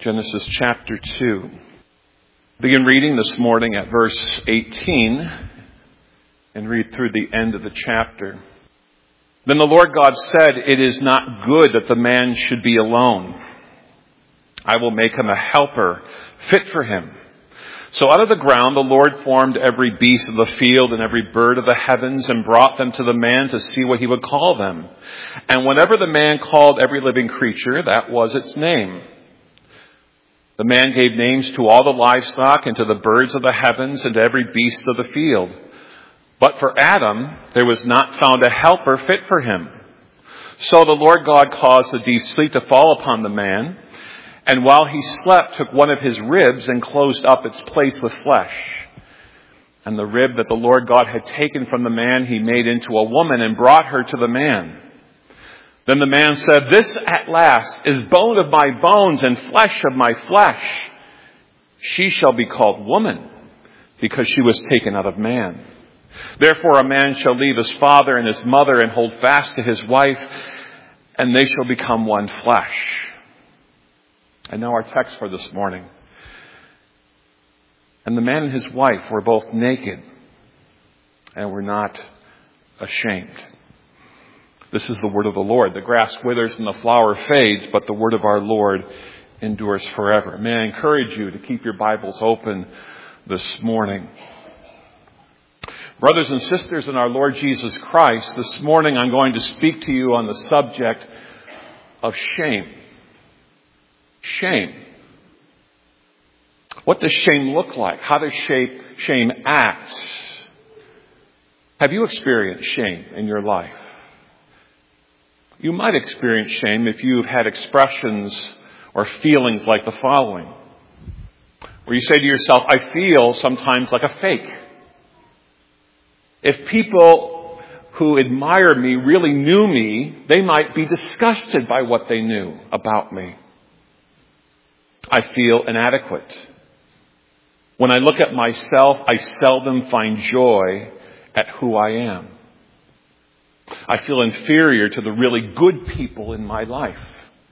Genesis chapter 2. Begin reading this morning at verse 18 and read through the end of the chapter. Then the Lord God said, "It is not good that the man should be alone. I will make him a helper fit for him." So out of the ground the Lord formed every beast of the field and every bird of the heavens and brought them to the man to see what he would call them. And whenever the man called every living creature, that was its name. The man gave names to all the livestock and to the birds of the heavens and to every beast of the field. But for Adam, there was not found a helper fit for him. So the Lord God caused a deep sleep to fall upon the man, and while he slept, took one of his ribs and closed up its place with flesh. And the rib that the Lord God had taken from the man, he made into a woman and brought her to the man. Then the man said, "This at last is bone of my bones and flesh of my flesh. She shall be called woman, because she was taken out of man. Therefore a man shall leave his father and his mother and hold fast to his wife, and they shall become one flesh." And now our text for this morning. And the man and his wife were both naked and were not ashamed. This is the word of the Lord. The grass withers and the flower fades, but the word of our Lord endures forever. May I encourage you to keep your Bibles open this morning. Brothers and sisters in our Lord Jesus Christ, this morning I'm going to speak to you on the subject of shame. Shame. What does shame look like? How does shame act? Have you experienced shame in your life? You might experience shame if you've had expressions or feelings like the following, where you say to yourself, "I feel sometimes like a fake." If people who admire me really knew me, they might be disgusted by what they knew about me. I feel inadequate. When I look at myself, I seldom find joy at who I am. I feel inferior to the really good people in my life.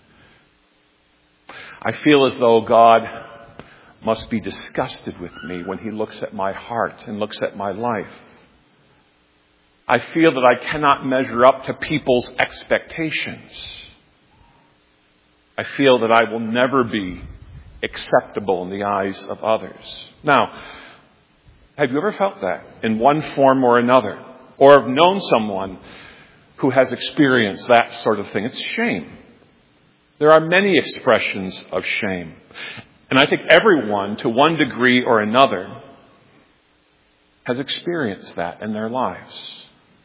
I feel as though God must be disgusted with me when he looks at my heart and looks at my life. I feel that I cannot measure up to people's expectations. I feel that I will never be acceptable in the eyes of others. Now, have you ever felt that in one form or another? Or have known someone who has experienced that sort of thing? It's shame. There are many expressions of shame. And I think everyone, to one degree or another, has experienced that in their lives.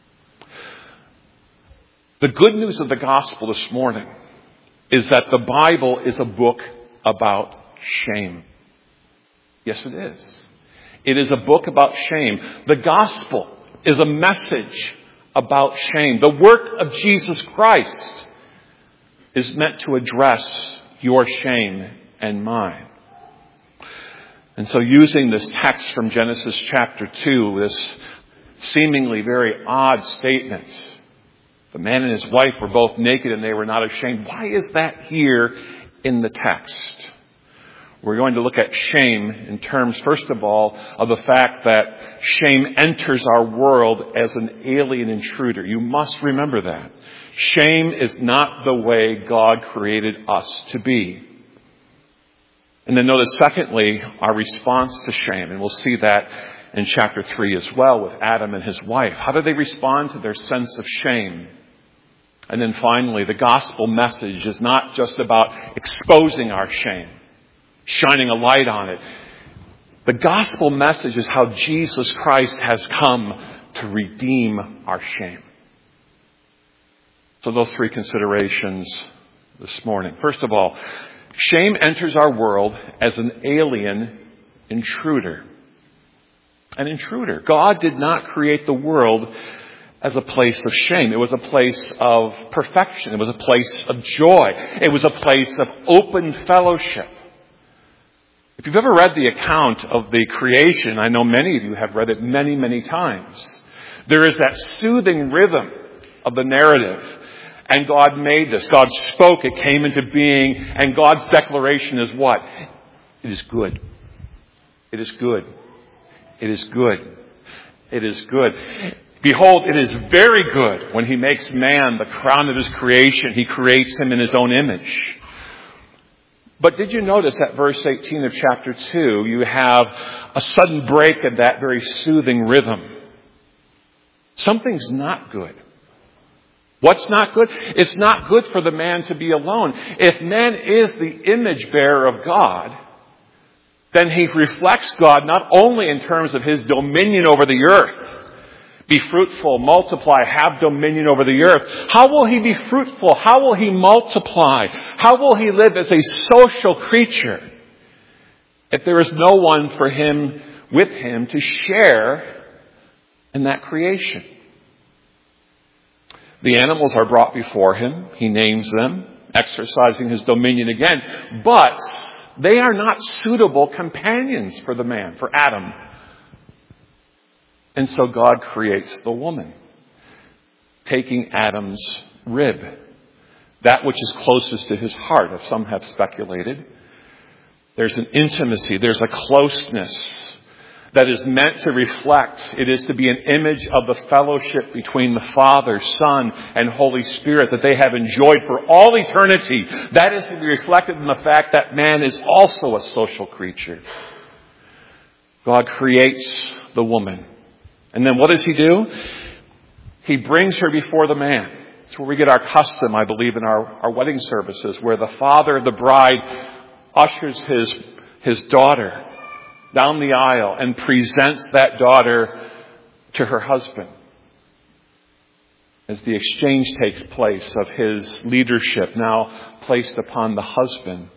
The good news of the gospel this morning is that the Bible is a book about shame. Yes, it is. It is a book about shame. The gospel is a message about shame. The work of Jesus Christ is meant to address your shame and mine. And so using this text from Genesis chapter 2, this seemingly very odd statement, the man and his wife were both naked and they were not ashamed. Why is that here in the text? We're going to look at shame in terms, first of all, of the fact that shame enters our world as an alien intruder. You must remember that. Shame is not the way God created us to be. And then notice, secondly, our response to shame. And we'll see that in chapter 3 as well with Adam and his wife. How do they respond to their sense of shame? And then finally, the gospel message is not just about exposing our shame, shining a light on it. The gospel message is how Jesus Christ has come to redeem our shame. So those three considerations this morning. First of all, shame enters our world as an alien intruder. An intruder. God did not create the world as a place of shame. It was a place of perfection. It was a place of joy. It was a place of open fellowship. If you've ever read the account of the creation, I know many of you have read it many, many times. There is that soothing rhythm of the narrative And God made this. God spoke. It came into being. And God's declaration is what? It is good. It is good. It is good. It is good. Behold, it is very good when He makes man the crown of His creation. He creates him in His own image. But did you notice at verse 18 of chapter 2, you have a sudden break in that very soothing rhythm. Something's not good. What's not good? It's not good for the man to be alone. If man is the image bearer of God, then he reflects God not only in terms of His dominion over the earth. Be fruitful, multiply, have dominion over the earth. How will he be fruitful? How will he multiply? How will he live as a social creature if there is no one with him to share in that creation? The animals are brought before him. He names them, exercising his dominion again. But they are not suitable companions for the man, for Adam. And so God creates the woman, taking Adam's rib, that which is closest to his heart, as some have speculated. There's an intimacy, there's a closeness that is meant to reflect. It is to be an image of the fellowship between the Father, Son, and Holy Spirit that they have enjoyed for all eternity. That is to be reflected in the fact that man is also a social creature. God creates the woman. And then what does He do? He brings her before the man. It's where we get our custom, I believe, in our wedding services, where the father of the bride ushers his daughter down the aisle and presents that daughter to her husband. As the exchange takes place of his leadership now placed upon the husband,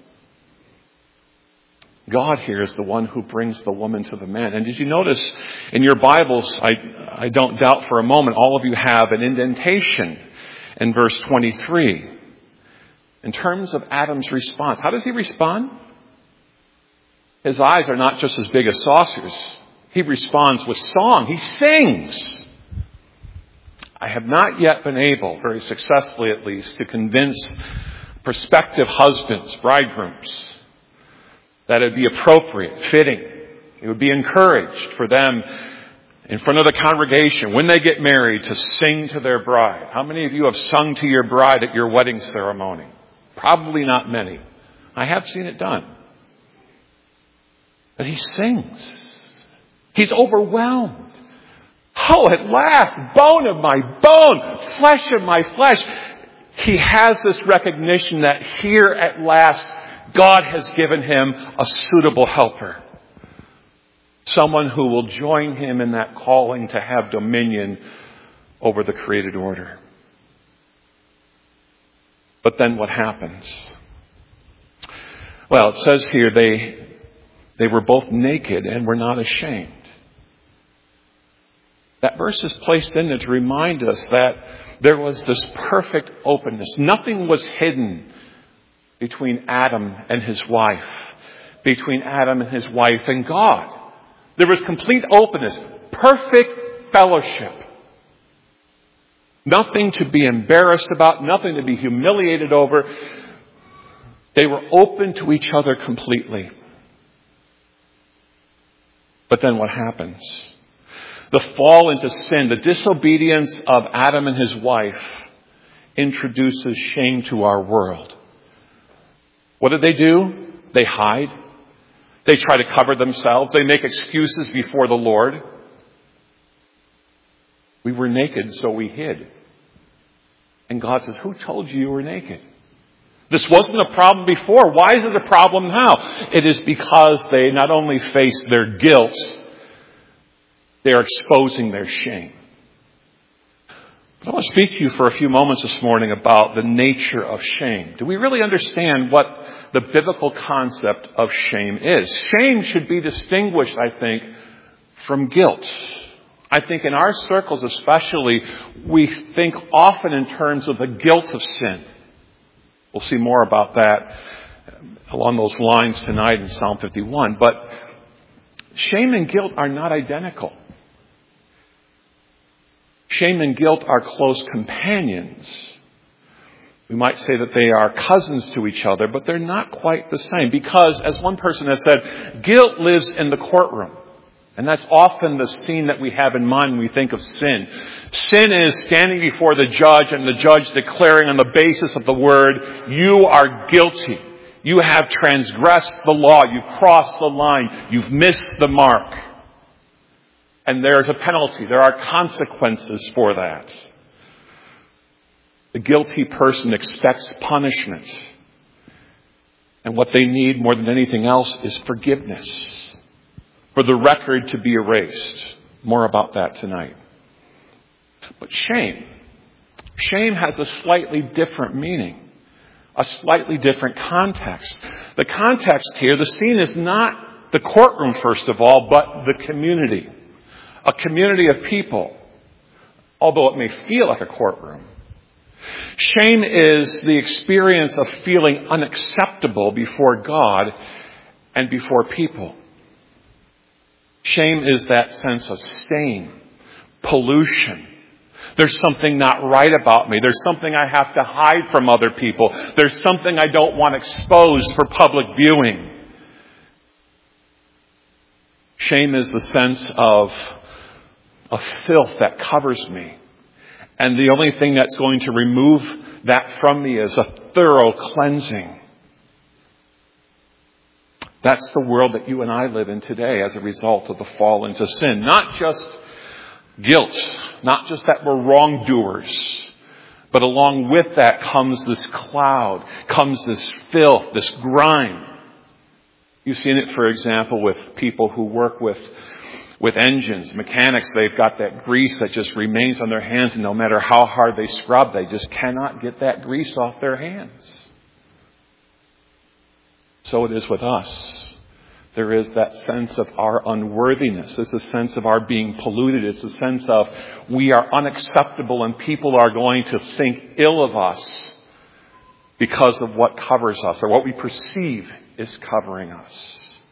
God here is the one who brings the woman to the man. And did you notice in your Bibles, I don't doubt for a moment, all of you have an indentation in verse 23. In terms of Adam's response, how does he respond? His eyes are not just as big as saucers. He responds with song. He sings. I have not yet been able, very successfully at least, to convince prospective husbands, bridegrooms, that it would be appropriate, fitting. It would be encouraged for them in front of the congregation when they get married to sing to their bride. How many of you have sung to your bride at your wedding ceremony? Probably not many. I have seen it done. But he sings. He's overwhelmed. Oh, at last, bone of my bone, flesh of my flesh. He has this recognition that here at last, God has given him a suitable helper. Someone who will join him in that calling to have dominion over the created order. But then what happens? Well, it says here they were both naked and were not ashamed. That verse is placed in there to remind us that there was this perfect openness. Nothing was hidden between Adam and his wife, between Adam and his wife and God. There was complete openness, perfect fellowship. Nothing to be embarrassed about, nothing to be humiliated over. They were open to each other completely. But then what happens? The fall into sin, the disobedience of Adam and his wife introduces shame to our world. What did they do? They hide. They try to cover themselves. They make excuses before the Lord. We were naked, so we hid. And God says, who told you were naked? This wasn't a problem before. Why is it a problem now? It is because they not only face their guilt, they are exposing their shame. But I want to speak to you for a few moments this morning about the nature of shame. Do we really understand what the biblical concept of shame is? Shame should be distinguished, I think, from guilt. I think in our circles especially, we think often in terms of the guilt of sin. We'll see more about that along those lines tonight in Psalm 51. But shame and guilt are not identical. Shame and guilt are close companions, We might say that they are cousins to each other, but they're not quite the same. Because, as one person has said, guilt lives in the courtroom. And that's often the scene that we have in mind when we think of sin. Sin is standing before the judge and the judge declaring on the basis of the word, you are guilty. You have transgressed the law. You've crossed the line. You've missed the mark. And there's a penalty. There are consequences for that. The guilty person expects punishment. And what they need more than anything else is forgiveness. For the record to be erased. More about that tonight. But shame. Shame has a slightly different meaning. A slightly different context. The context here, the scene is not the courtroom first of all, but the community. A community of people. Although it may feel like a courtroom. Shame is the experience of feeling unacceptable before God and before people. Shame is that sense of stain, pollution. There's something not right about me. There's something I have to hide from other people. There's something I don't want exposed for public viewing. Shame is the sense of filth that covers me. And the only thing that's going to remove that from me is a thorough cleansing. That's the world that you and I live in today as a result of the fall into sin. Not just guilt, not just that we're wrongdoers, but along with that comes this cloud, comes this filth, this grime. You've seen it, for example, with people who work with engines, mechanics. They've got that grease that just remains on their hands, and no matter how hard they scrub, they just cannot get that grease off their hands. So it is with us. There is that sense of our unworthiness. It's a sense of our being polluted. It's a sense of we are unacceptable and people are going to think ill of us because of what covers us or what we perceive is covering us.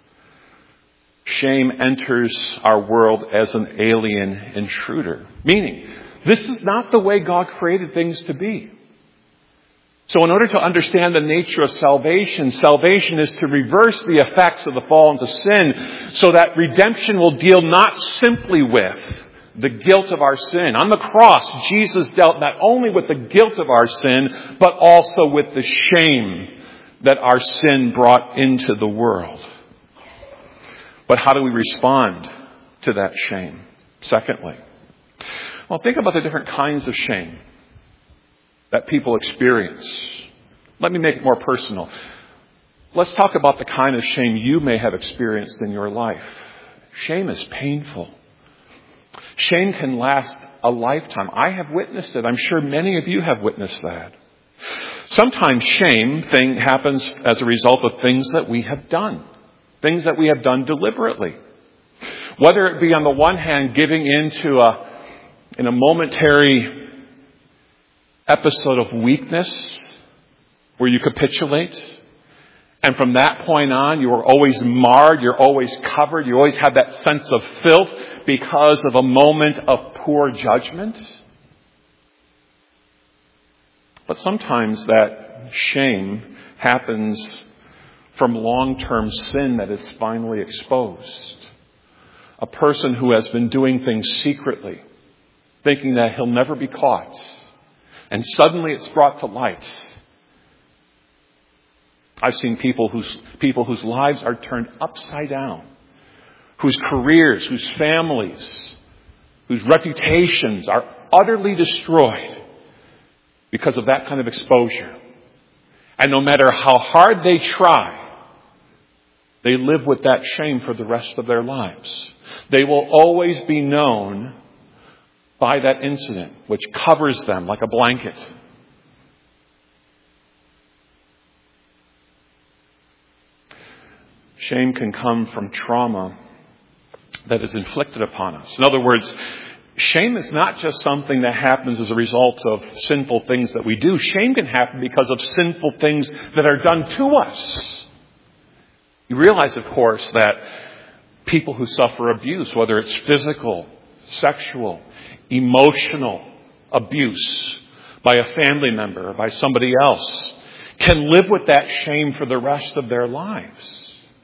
Shame enters our world as an alien intruder. Meaning, this is not the way God created things to be. So in order to understand the nature of salvation, salvation is to reverse the effects of the fall into sin so that redemption will deal not simply with the guilt of our sin. On the cross, Jesus dealt not only with the guilt of our sin, but also with the shame that our sin brought into the world. But how do we respond to that shame? Secondly, well, think about the different kinds of shame that people experience. Let me make it more personal. Let's talk about the kind of shame you may have experienced in your life. Shame is painful. Shame can last a lifetime. I have witnessed it. I'm sure many of you have witnessed that. Sometimes shame happens as a result of things that we have done. Things that we have done deliberately. Whether it be on the one hand giving into in a momentary episode of weakness where you capitulate. And from that point on, you are always marred. You're always covered. You always have that sense of filth because of a moment of poor judgment. But sometimes that shame happens from long-term sin that is finally exposed. A person who has been doing things secretly, thinking that he'll never be caught. And suddenly it's brought to light. I've seen people whose lives are turned upside down, whose careers, whose families, whose reputations are utterly destroyed because of that kind of exposure. And no matter how hard they try, they live with that shame for the rest of their lives. They will always be known by that incident, which covers them like a blanket. Shame can come from trauma that is inflicted upon us. In other words, shame is not just something that happens as a result of sinful things that we do. Shame can happen because of sinful things that are done to us. You realize, of course, that people who suffer abuse, whether it's physical, sexual, emotional abuse, by a family member or by somebody else can live with that shame for the rest of their lives.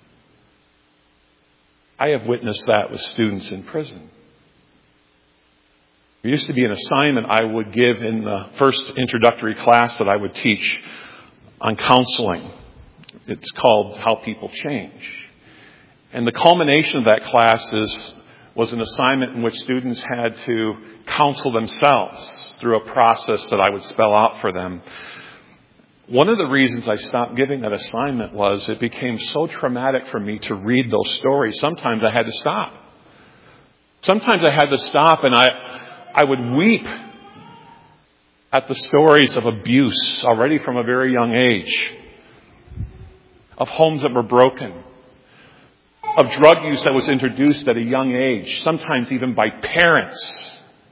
I have witnessed that with students in prison. There used to be an assignment I would give in the first introductory class that I would teach on counseling. It's called How People Change. And the culmination of that class was an assignment in which students had to counsel themselves through a process that I would spell out for them. One of the reasons I stopped giving that assignment was it became so traumatic for me to read those stories. Sometimes I had to stop. Sometimes I had to stop and I would weep at the stories of abuse already from a very young age, of homes that were broken, of drug use that was introduced at a young age, sometimes even by parents.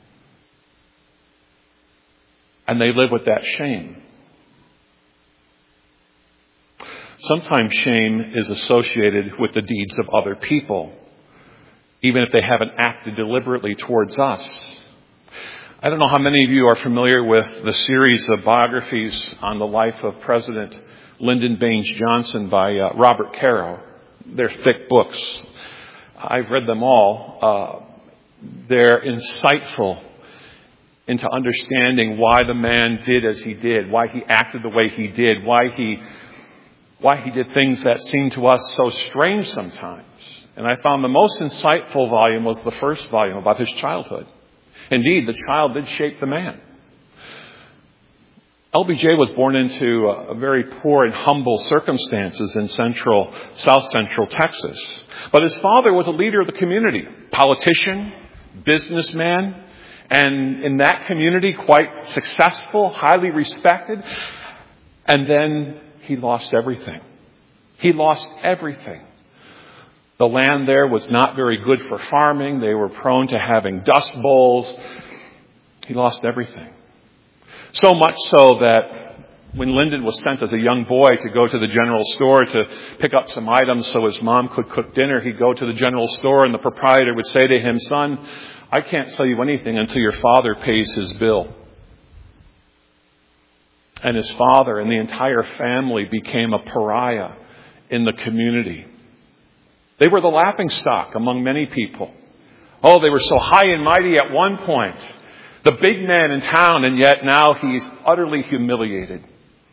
And they live with that shame. Sometimes shame is associated with the deeds of other people, even if they haven't acted deliberately towards us. I don't know how many of you are familiar with the series of biographies on the life of President Lyndon Baines Johnson by Robert Caro. They're thick books. I've read them all. They're insightful into understanding why the man did as he did, why he acted the way he did, why he did things that seemed to us so strange sometimes. And I found the most insightful volume was the first volume about his childhood. Indeed, the child did shape the man. LBJ was born into a very poor and humble circumstances in South Central Texas. But his father was a leader of the community, politician, businessman, and in that community quite successful, highly respected. And then he lost everything. He lost everything. The land there was not very good for farming. They were prone to having dust bowls. He lost everything. So much so that when Lyndon was sent as a young boy to go to the general store to pick up some items so his mom could cook dinner, he'd go to the general store and the proprietor would say to him, "Son, I can't sell you anything until your father pays his bill." And his father and the entire family became a pariah in the community. They were the laughingstock among many people. Oh, they were so high and mighty at one point. The big man in town, and yet now he's utterly humiliated.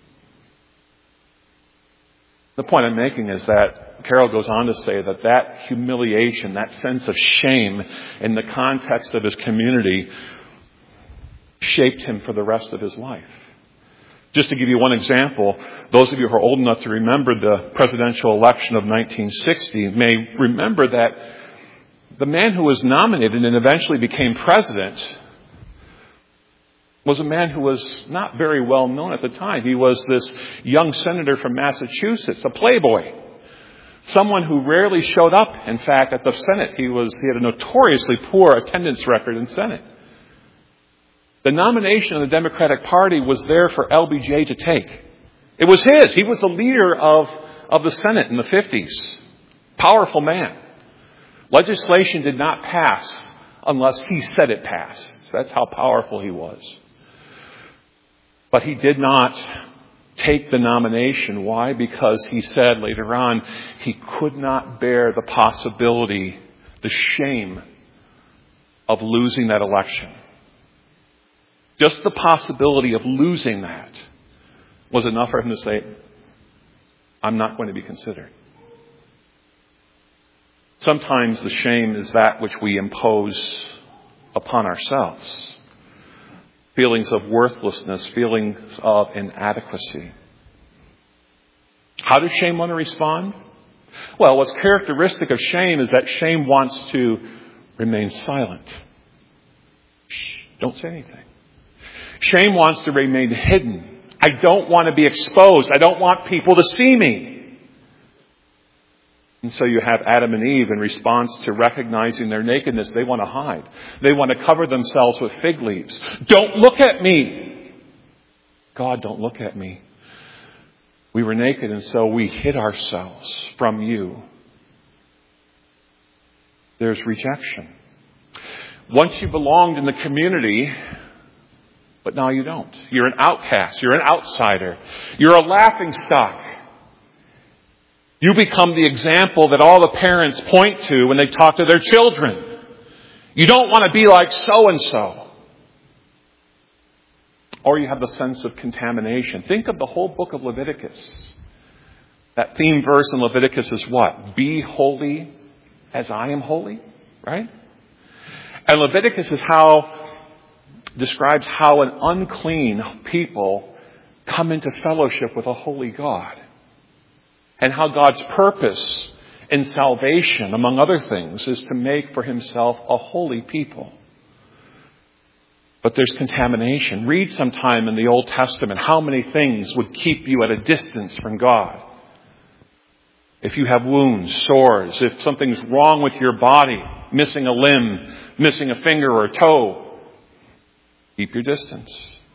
The point I'm making is that Carol goes on to say that humiliation, that sense of shame in the context of his community shaped him for the rest of his life. Just to give you one example, those of you who are old enough to remember the presidential election of 1960 may remember that the man who was nominated and eventually became president was a man who was not very well known at the time. He was this young senator from Massachusetts, a playboy, someone who rarely showed up, in fact, at the Senate. He had a notoriously poor attendance record in Senate. The nomination of the Democratic Party was there for LBJ to take. It was his. He was the leader of the Senate in the 50s. Powerful man. Legislation did not pass unless he said it passed. That's how powerful he was. But he did not take the nomination. Why? Because he said later on he could not bear the possibility, the shame of losing that election. Just the possibility of losing that was enough for him to say, "I'm not going to be considered." Sometimes the shame is that which we impose upon ourselves. Feelings of worthlessness, feelings of inadequacy. How does shame want to respond? Well, what's characteristic of shame is that shame wants to remain silent. Shh, don't say anything. Shame wants to remain hidden. I don't want to be exposed. I don't want people to see me. And so you have Adam and Eve in response to recognizing their nakedness. They want to hide. They want to cover themselves with fig leaves. Don't look at me. God, don't look at me. We were naked and so we hid ourselves from you. There's rejection. Once you belonged in the community, But now you don't. You're an outcast. You're an outsider. You're a laughingstock. You become the example that all the parents point to when they talk to their children. You don't want to be like so-and-so. Or you have the sense of contamination. Think of the whole book of Leviticus. That theme verse in Leviticus is what? Be holy as I am holy, right? And Leviticus describes how an unclean people come into fellowship with a holy God. And how God's purpose in salvation, among other things, is to make for himself a holy people. But there's contamination. Read sometime in the Old Testament how many things would keep you at a distance from God. If you have wounds, sores, if something's wrong with your body, missing a limb, missing a finger or a toe, keep your distance.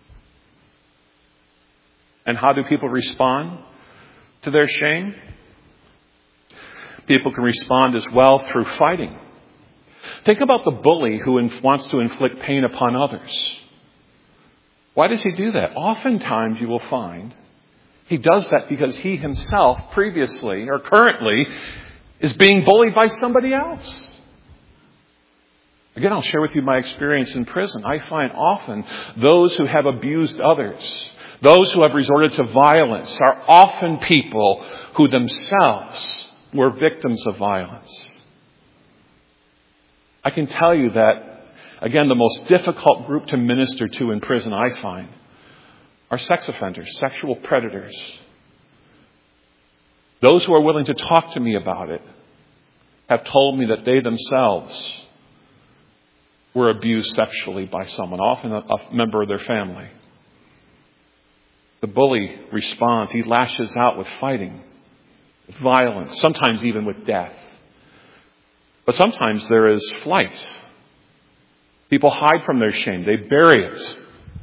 And how do people respond to their shame? People can respond as well through fighting. Think about the bully who wants to inflict pain upon others. Why does he do that? Oftentimes you will find he does that because he himself previously or currently is being bullied by somebody else. Again, I'll share with you my experience in prison. I find often those who have abused others, those who have resorted to violence, are often people who themselves were victims of violence. I can tell you that, again, the most difficult group to minister to in prison, I find, are sex offenders, sexual predators. Those who are willing to talk to me about it have told me that they themselves were abused sexually by someone, often a member of their family. The bully responds. He lashes out with fighting, with violence, sometimes even with death. But sometimes there is flight. People hide from their shame. They bury it.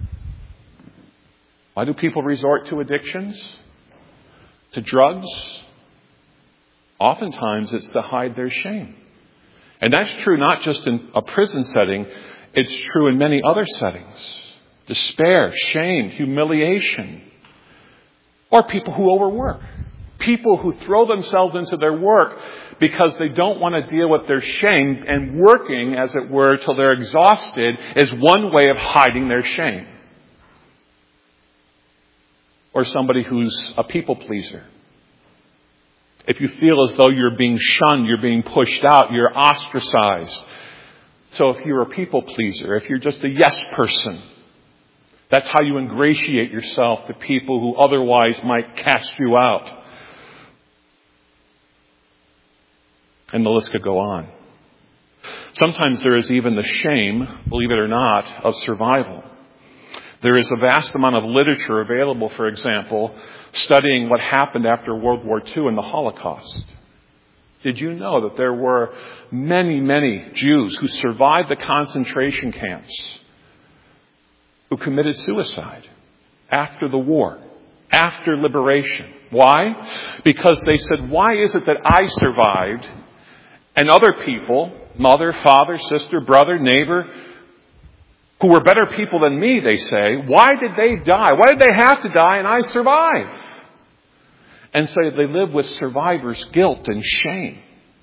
Why do people resort to addictions? To drugs? Oftentimes it's to hide their shame. And that's true not just in a prison setting. It's true in many other settings. Despair, shame, humiliation. Or people who overwork. People who throw themselves into their work because they don't want to deal with their shame, and working, as it were, till they're exhausted is one way of hiding their shame. Or somebody who's a people pleaser. If you feel as though you're being shunned, you're being pushed out, you're ostracized. So if you're a people pleaser, if you're just a yes person, that's how you ingratiate yourself to people who otherwise might cast you out. And the list could go on. Sometimes there is even the shame, believe it or not, of survival. There is a vast amount of literature available, for example, studying what happened after World War II and the Holocaust. Did you know that there were many, many Jews who survived the concentration camps who committed suicide after the war, after liberation? Why? Because they said, why is it that I survived and other people, mother, father, sister, brother, neighbor, who were better people than me, they say, why did they die? Why did they have to die and I survive? And so they live with survivor's guilt and shame.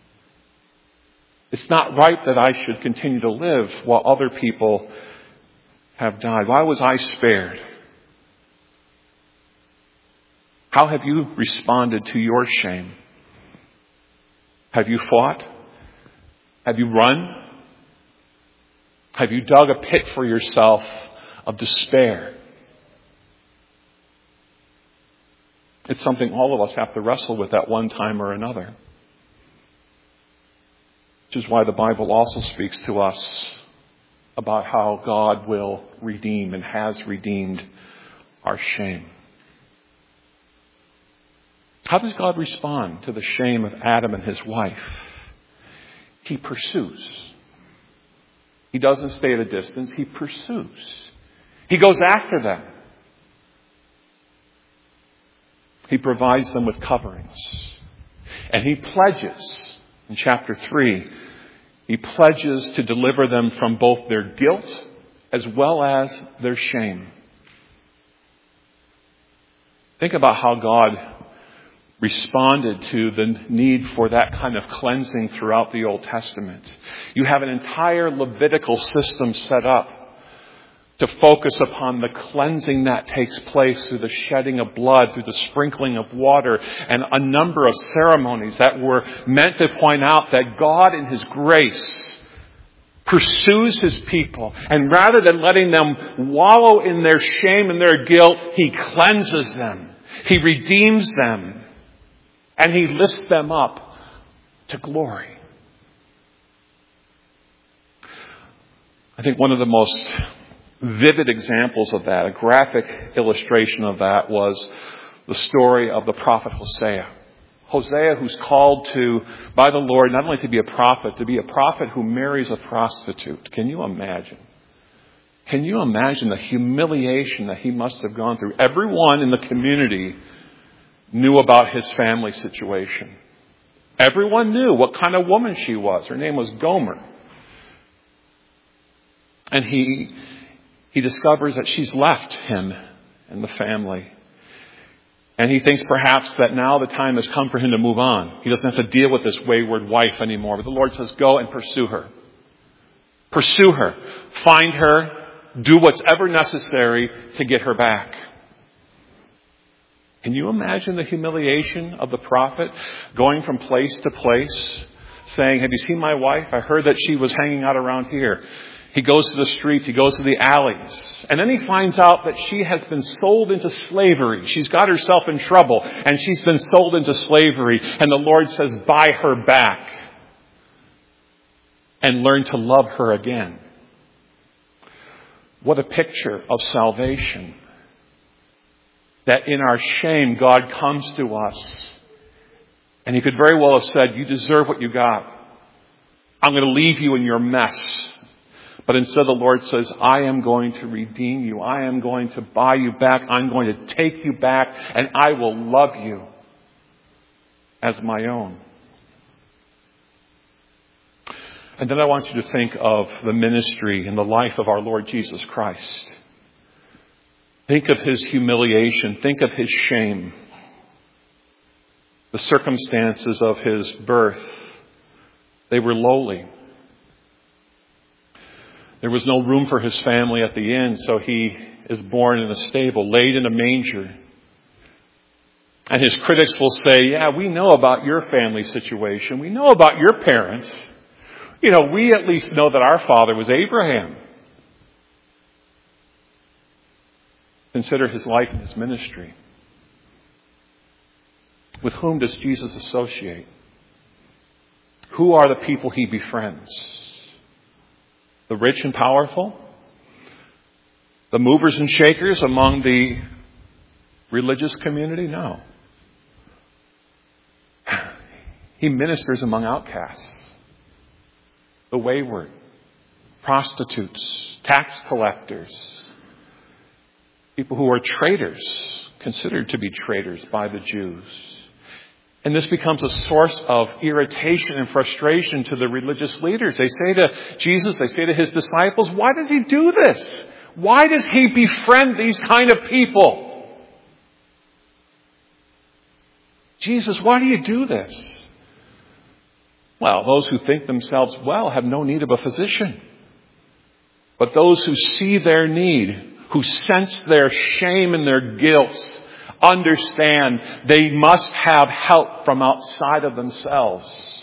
It's not right that I should continue to live while other people have died. Why was I spared? How have you responded to your shame? Have you fought? Have you run? Have you dug a pit for yourself of despair? It's something all of us have to wrestle with at one time or another. Which is why the Bible also speaks to us about how God will redeem and has redeemed our shame. How does God respond to the shame of Adam and his wife? He pursues. He doesn't stay at a distance. He pursues. He goes after them. He provides them with coverings. And he pledges, in chapter 3, he pledges to deliver them from both their guilt as well as their shame. Think about how God responded to the need for that kind of cleansing throughout the Old Testament. You have an entire Levitical system set up to focus upon the cleansing that takes place through the shedding of blood, through the sprinkling of water, and a number of ceremonies that were meant to point out that God in His grace pursues His people. And rather than letting them wallow in their shame and their guilt, He cleanses them. He redeems them. And He lifts them up to glory. I think one of the most vivid examples of that, a graphic illustration of that, was the story of the prophet Hosea. Hosea, who's called to, by the Lord, not only to be a prophet who marries a prostitute. Can you imagine? Can you imagine the humiliation that he must have gone through? Everyone in the community knew about his family situation. Everyone knew what kind of woman she was. Her name was Gomer. And he discovers that she's left him and the family. And he thinks perhaps that now the time has come for him to move on. He doesn't have to deal with this wayward wife anymore. But the Lord says, go and pursue her. Pursue her. Find her. Do what's ever necessary to get her back. Can you imagine the humiliation of the prophet going from place to place, saying, have you seen my wife? I heard that she was hanging out around here. He goes to the streets, he goes to the alleys, and then he finds out that she has been sold into slavery. She's got herself in trouble, and she's been sold into slavery. And the Lord says, buy her back and learn to love her again. What a picture of salvation. That in our shame, God comes to us. And He could very well have said, you deserve what you got. I'm going to leave you in your mess. But instead the Lord says, I am going to redeem you. I am going to buy you back. I'm going to take you back. And I will love you as my own. And then I want you to think of the ministry and the life of our Lord Jesus Christ. Think of His humiliation. Think of His shame. The circumstances of His birth. They were lowly. There was no room for His family at the inn, so He is born in a stable, laid in a manger. And His critics will say, yeah, we know about your family situation. We know about your parents. You know, we at least know that our father was Abraham. Consider His life and His ministry. With whom does Jesus associate? Who are the people He befriends? The rich and powerful? The movers and shakers among the religious community? No. He ministers among outcasts. The wayward, prostitutes, tax collectors, people who are traitors, considered to be traitors by the Jews. And this becomes a source of irritation and frustration to the religious leaders. They say to Jesus, they say to His disciples, why does He do this? Why does He befriend these kind of people? Jesus, why do you do this? Well, those who think themselves well have no need of a physician. But those who see their need, who sense their shame and their guilt, understand they must have help from outside of themselves.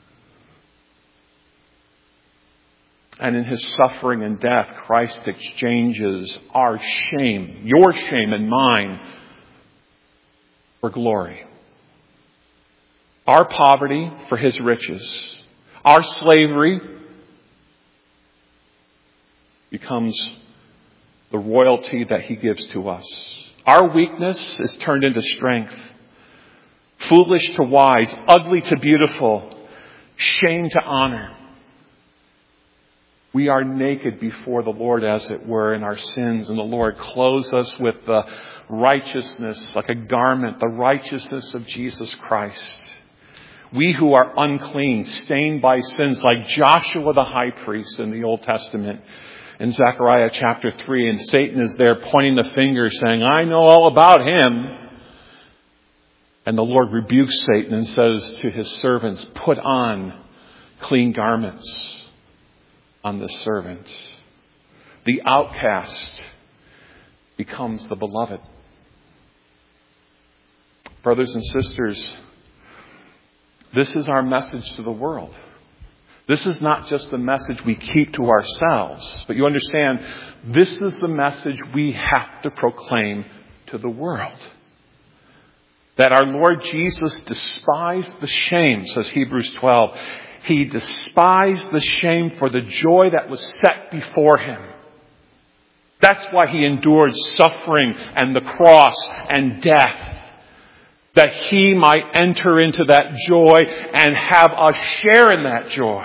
And in His suffering and death, Christ exchanges our shame, your shame and mine, for glory. Our poverty for His riches. Our slavery becomes the royalty that He gives to us. Our weakness is turned into strength. Foolish to wise, ugly to beautiful, shame to honor. We are naked before the Lord, as it were, in our sins, and the Lord clothes us with the righteousness, like a garment, the righteousness of Jesus Christ. We who are unclean, stained by sins, like Joshua the high priest in the Old Testament, in Zechariah chapter 3, and Satan is there pointing the finger saying, I know all about him. And the Lord rebukes Satan and says to his servants, put on clean garments on this servant. The outcast becomes the beloved. Brothers and sisters, this is our message to the world. This is not just the message we keep to ourselves, but you understand, this is the message we have to proclaim to the world. That our Lord Jesus despised the shame, says Hebrews 12. He despised the shame for the joy that was set before him. That's why he endured suffering and the cross and death. That he might enter into that joy and have us share in that joy.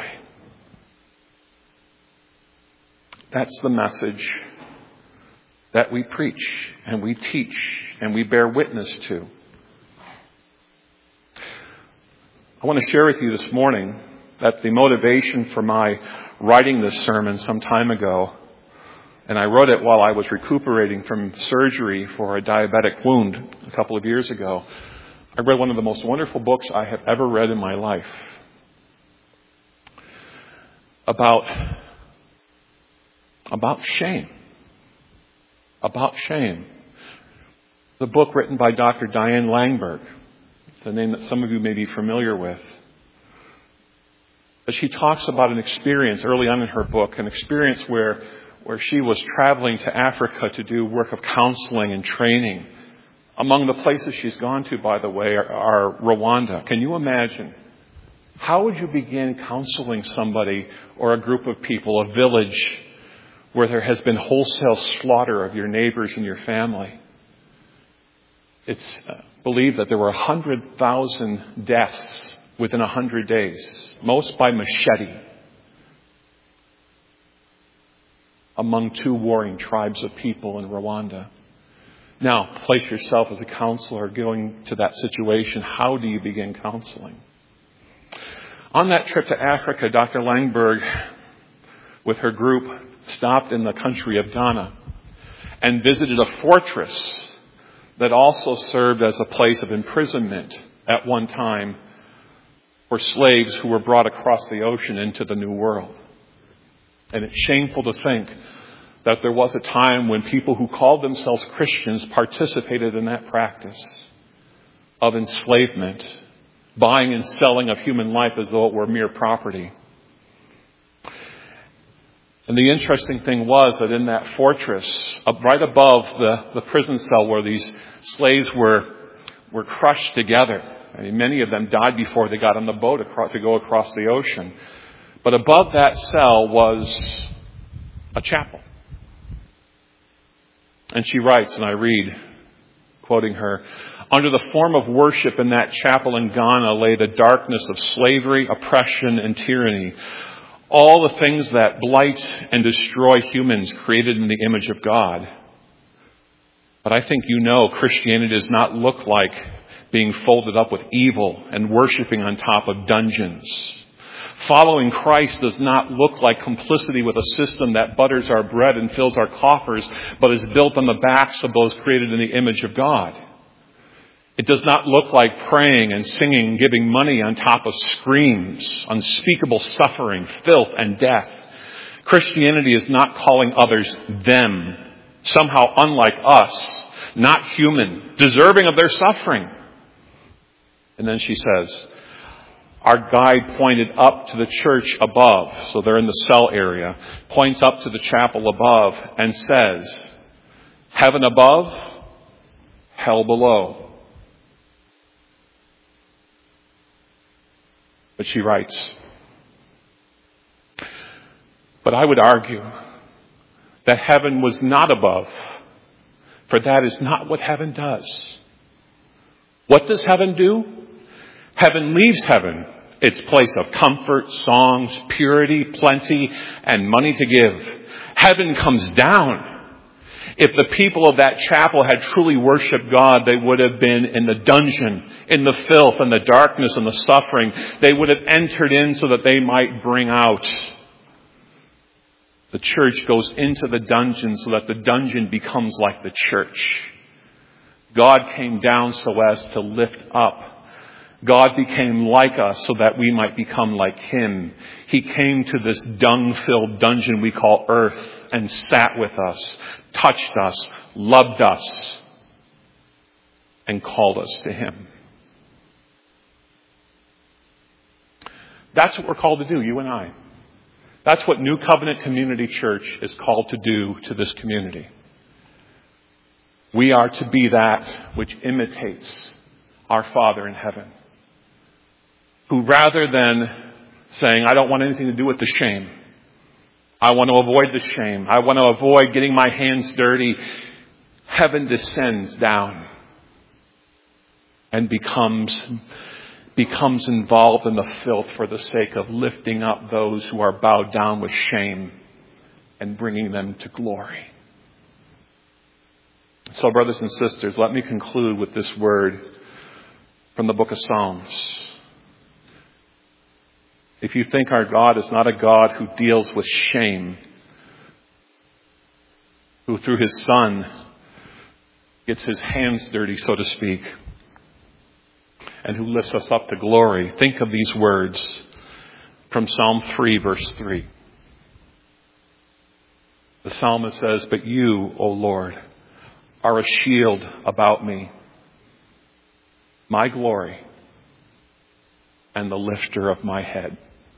That's the message that we preach and we teach and we bear witness to. I want to share with you this morning that the motivation for my writing this sermon some time ago, and I wrote it while I was recuperating from surgery for a diabetic wound a couple of years ago. I read one of the most wonderful books I have ever read in my life about shame. About shame. The book written by Dr. Diane Langberg. It's a name that some of you may be familiar with. But she talks about an experience early on in her book, an experience where she was traveling to Africa to do work of counseling and training. Among the places she's gone to, by the way, are Rwanda. Can you imagine? How would you begin counseling somebody or a group of people, a village, where there has been wholesale slaughter of your neighbors and your family? It's believed that there were 100,000 deaths within 100 days, most by machete, among two warring tribes of people in Rwanda. Now, place yourself as a counselor going to that situation. How do you begin counseling? On that trip to Africa, Dr. Langberg, with her group, stopped in the country of Ghana and visited a fortress that also served as a place of imprisonment at one time for slaves who were brought across the ocean into the New World. And it's shameful to think that there was a time when people who called themselves Christians participated in that practice of enslavement, buying and selling of human life as though it were mere property. And the interesting thing was that in that fortress, right above the prison cell where these slaves were crushed together, I mean, many of them died before they got on the boat to go across the ocean. But above that cell was a chapel. And she writes, and I read, quoting her, under the form of worship in that chapel in Ghana lay the darkness of slavery, oppression, and tyranny. All the things that blight and destroy humans created in the image of God. But I think you know Christianity does not look like being folded up with evil and worshiping on top of dungeons. Following Christ does not look like complicity with a system that butters our bread and fills our coffers, but is built on the backs of those created in the image of God. It does not look like praying and singing and giving money on top of screams, unspeakable suffering, filth, and death. Christianity is not calling others them, somehow unlike us, not human, deserving of their suffering. And then she says, our guide pointed up to the church above, so they're in the cell area, points up to the chapel above and says, heaven above, hell below. But she writes, but I would argue that heaven was not above, for that is not what heaven does. What does heaven do? Heaven leaves heaven, its place of comfort, songs, purity, plenty, and money to give. Heaven comes down. If the people of that chapel had truly worshiped God, they would have been in the dungeon, in the filth and the darkness and the suffering. They would have entered in so that they might bring out the The church goes into the dungeon so that the dungeon becomes like the church. God came down so as to lift up. God became like us so that we might become like him. He came to this dung-filled dungeon we call earth and sat with us, touched us, loved us, and called us to him. That's what we're called to do, you and I. That's what New Covenant Community Church is called to do to this community. We are to be that which imitates our Father in heaven, who rather than saying, I don't want anything to do with the shame, I want to avoid the shame, I want to avoid getting my hands dirty, heaven descends down and becomes involved in the filth for the sake of lifting up those who are bowed down with shame and bringing them to glory. So, brothers and sisters, let me conclude with this word from the book of Psalms. If you think our God is not a God who deals with shame, who through his Son gets his hands dirty, so to speak, and who lifts us up to glory, think of these words from Psalm 3, verse 3. The psalmist says, "But you, O Lord, are a shield about me, my glory, and the lifter of my head."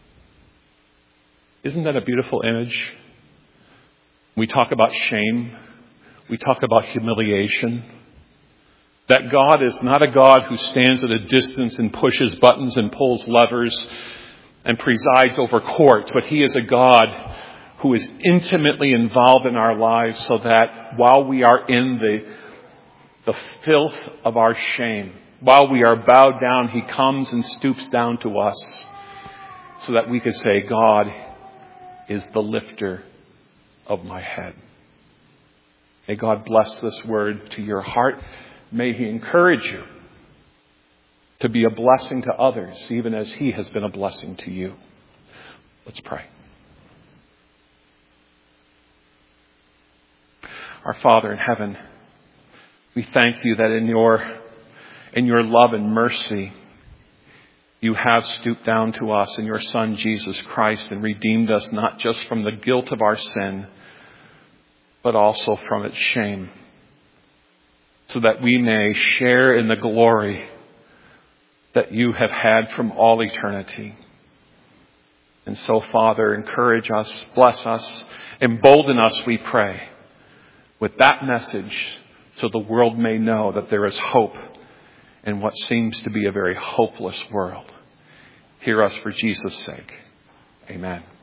Isn't that a beautiful image? We talk about shame. We talk about humiliation. That God is not a God who stands at a distance and pushes buttons and pulls levers and presides over court, but he is a God who is intimately involved in our lives so that while we are in the filth of our shame, while we are bowed down, he comes and stoops down to us so that we could say, God is the lifter of my head. May God bless this word to your heart. May he encourage you to be a blessing to others, even as he has been a blessing to you. Let's pray. Our Father in heaven, we thank you that in your love and mercy, you have stooped down to us in your Son, Jesus Christ, and redeemed us not just from the guilt of our sin, but also from its shame, so that we may share in the glory that you have had from all eternity. And so, Father, encourage us, bless us, embolden us, we pray, with that message so the world may know that there is hope in what seems to be a very hopeless world. Hear us for Jesus' sake. Amen.